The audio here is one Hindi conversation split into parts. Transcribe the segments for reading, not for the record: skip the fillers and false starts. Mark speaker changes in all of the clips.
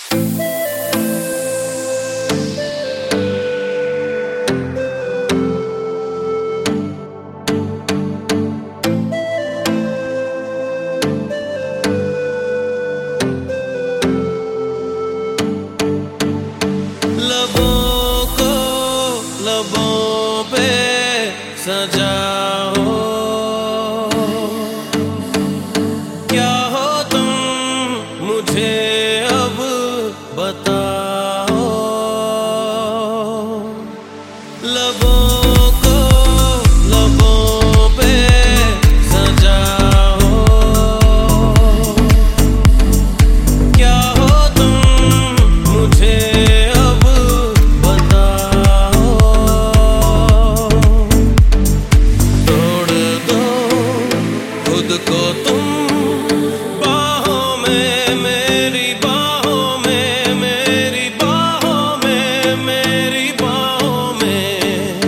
Speaker 1: लबों पे सजाओ, क्या हो तुम मुझे अब बताओ। लबों को लबों पे सजाओ, क्या हो तुम मुझे को तुम बाहों में, मेरी बाहों में, मेरी बाहों में, मेरी बाहों में।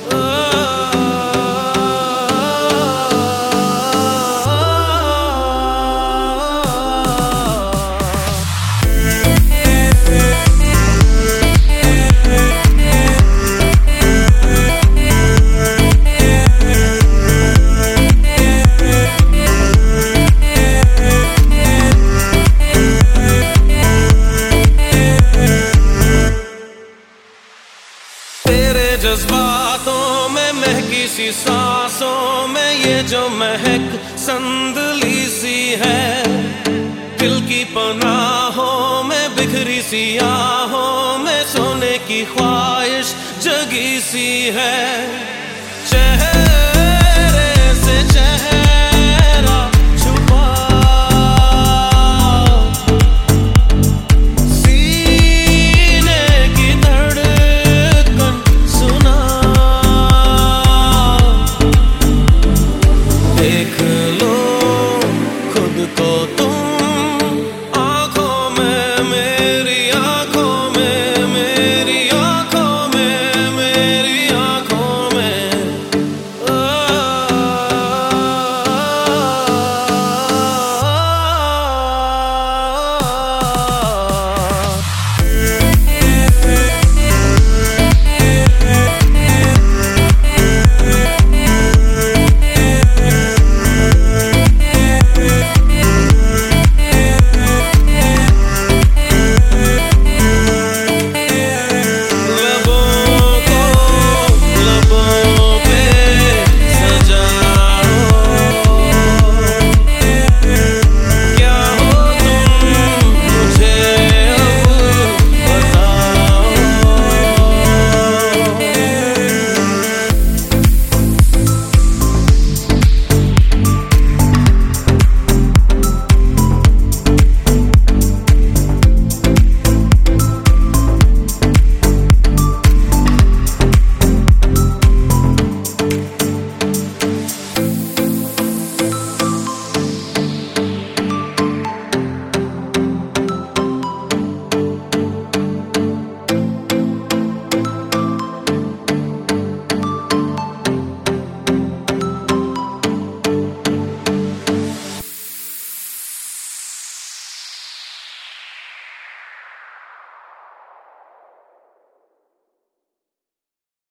Speaker 1: जज्बातों में महकी सी सांसों में ये जो महक संदली सी है, दिल की पनाहों में बिखरी सी आहों में सोने की ख्वाहिश जगी सी है।